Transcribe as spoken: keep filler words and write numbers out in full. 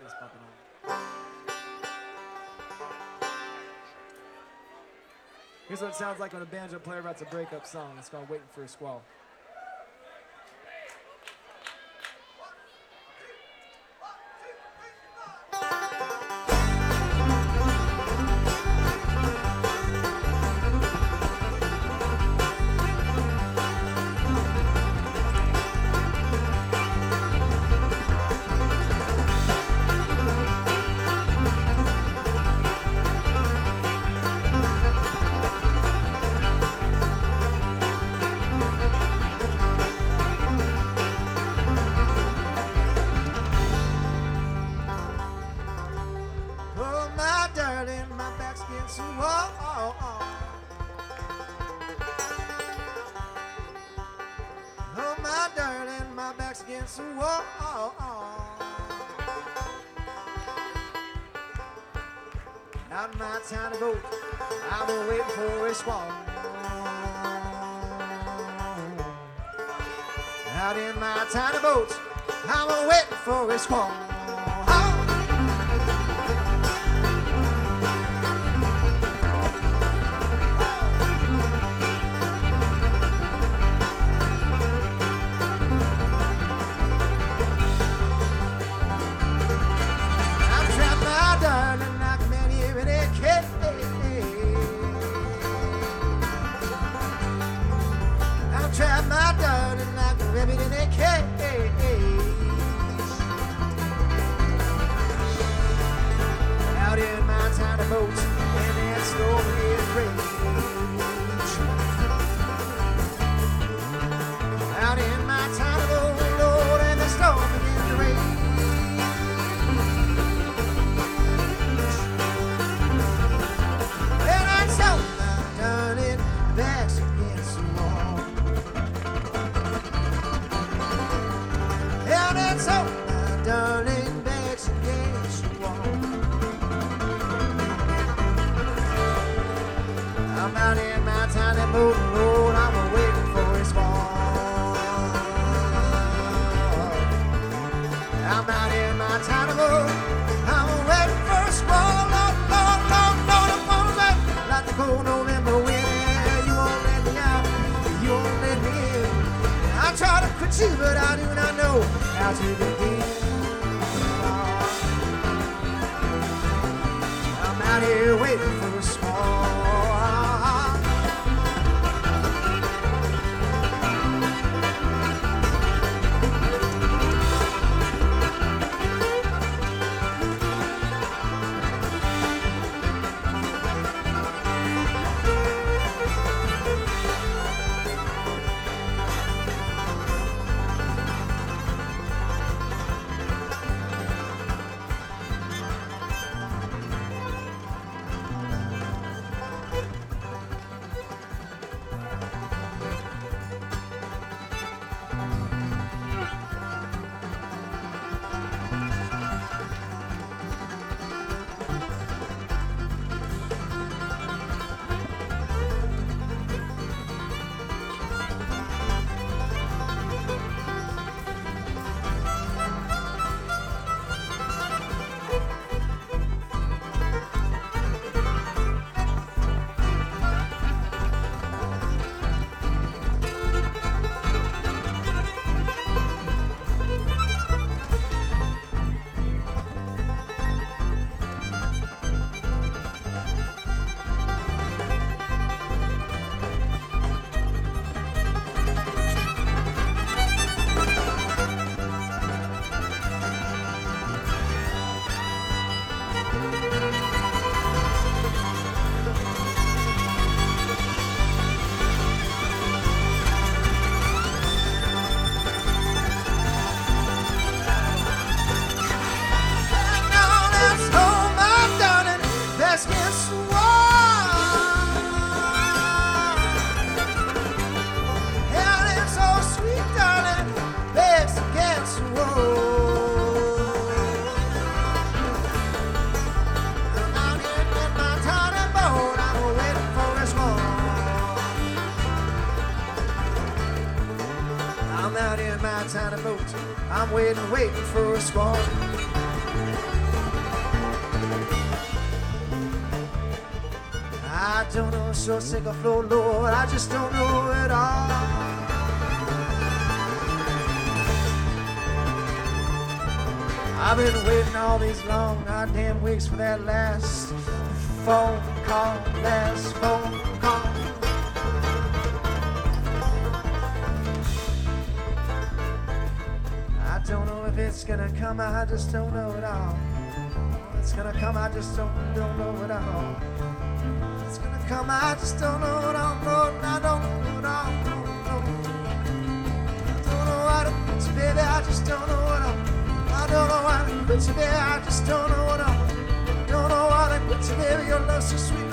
fist bumping on. Here's what it sounds like when a banjo player writes a breakup song. It's called Waiting for a Squall. Against the wall. Out in my tiny boat, I'm waiting for a squall. Out in my tiny boat, I'm waiting for a squall. Trap my darling like a rabbit in a cage. Out in my tiny boat, and that storm is rage. Out in my tiny boat, Lord, and the storm begins to rage. And I saw my darling backs against the wall. And so my darling backs against the wall. I'm out in my tiny boat, Lord, I'm waiting for his fall. I'm out in my tiny boat, I'm waiting for his fall. Lord, Lord, Lord, Lord, I'm gonna let like the cold November wind. You won't let me out, you won't let me in. I try to quit you, but I do not know how to begin. I'm out here waiting for a squall. I'm out in my tiny boat. I'm waiting, waiting for a squall. I don't know, short, sick, or flow, Lord, I just don't know it all. I've been waiting all these long goddamn weeks for that last phone call, last phone call. I don't know if it's gonna come, I just don't know it all. It's gonna come, I just don't, don't know it all. It's gonna come, I just don't know it all. No, I don't know it all. No, no. I don't know how to put you, baby, I just don't know it all. I don't know how to put you, baby, I just don't know it all. Don't know how to put you, baby, your love's so sweet.